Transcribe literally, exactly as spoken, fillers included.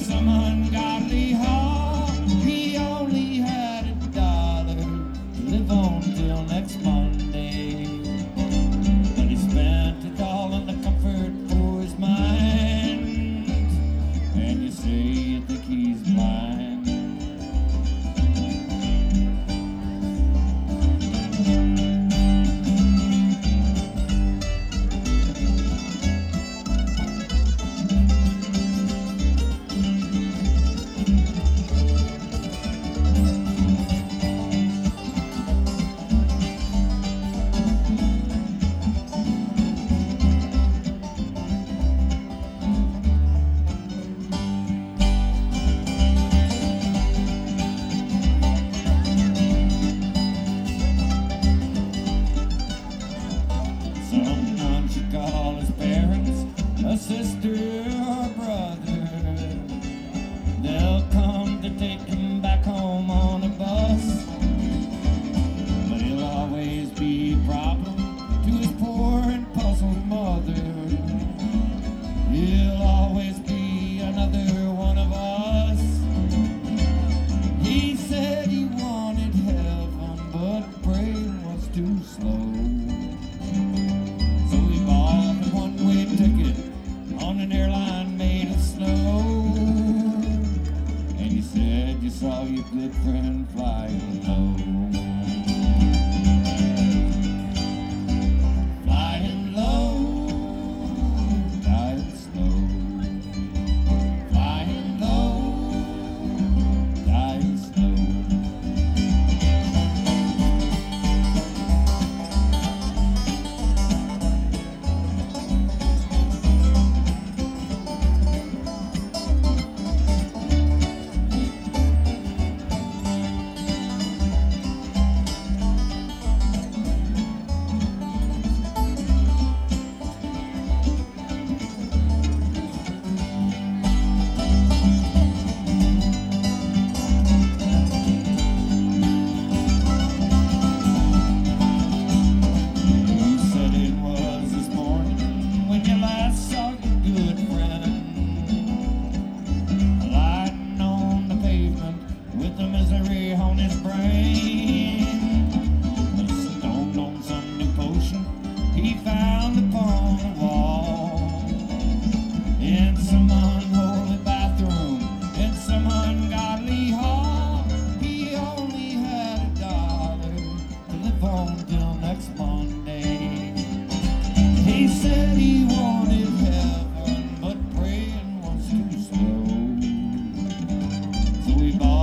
some ungodly haul. He only had a dollar to live on till next Monday, but he spent it all on the comfort for his mind. And you say you think he's blind. Someone should call his parents, a sister or a brother. They'll come to take him back home on a bus. But he'll always be a problem to his poor and puzzled mother. He'll always be another one of us. He said he wanted heaven, but praying was too slow. On an airline made of snow, and you said you saw your good friend flying low. Flying low, dying slow. Flying low, dying slow. He found upon the wall, in some unholy bathroom, in some ungodly hall. He only had a dollar to live on till next Monday. He said he wanted heaven, but praying was too slow. So he bought